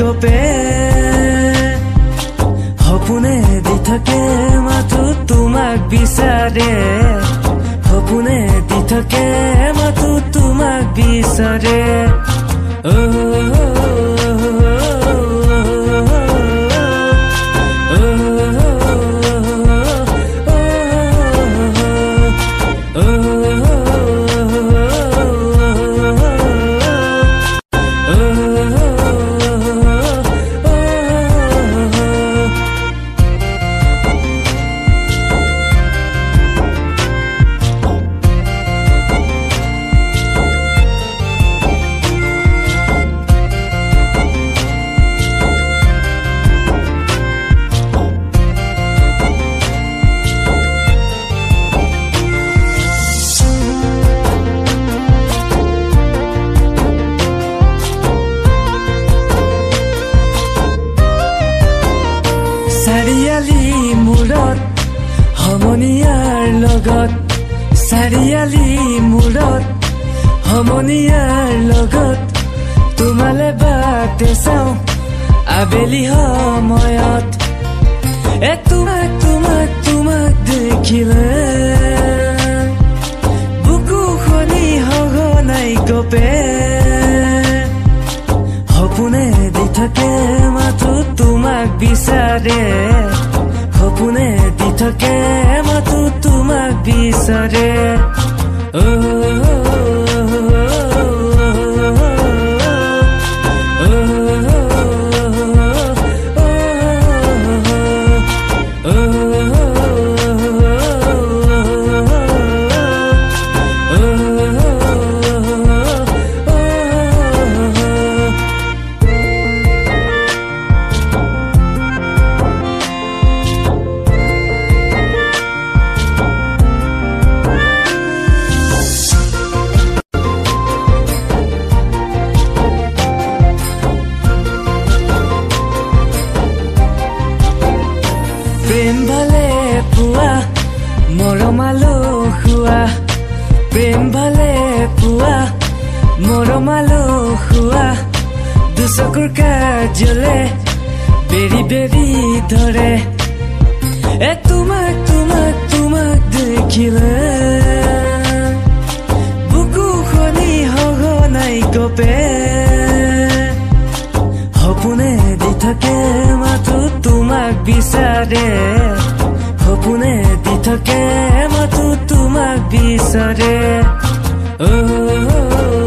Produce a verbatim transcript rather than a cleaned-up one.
গপে সপোনে দি থাকে মাথো তোমাক বিচাৰে সপোনে দি থাকে মাথো তোমাক বিচাৰে চাৰিয়ালি মূৰত সমনীয়াৰ লগত চাৰিয়ালি মূৰত সমনীয়াৰ লগত তোমালে বাটে চাওঁ আবেলি সময়ত এ তোমাক তোমাক তোমাক দেখিলে বুকু খনি সঘনাই গপে সপোনে দি থাকে মাথো তোমাক বিচাৰে সপোনে দি থাকে মাথো তোমাক বিচাৰে প্ৰেম ভালে পুৱা মৰমালো খুৱা প্ৰেম ভালে পুৱা মৰমালো খুৱা দুচকুৰ কাজলে বেৰি বেৰি ধৰে এ তোমাক তোমাক তোমাক দেখিলে বুকু খনি সঘনাই গপে সপোনে দি থাকে মাথো তোমাক বিচাৰে সপোনে দি থাকে মাথো তোমাক বিচাৰে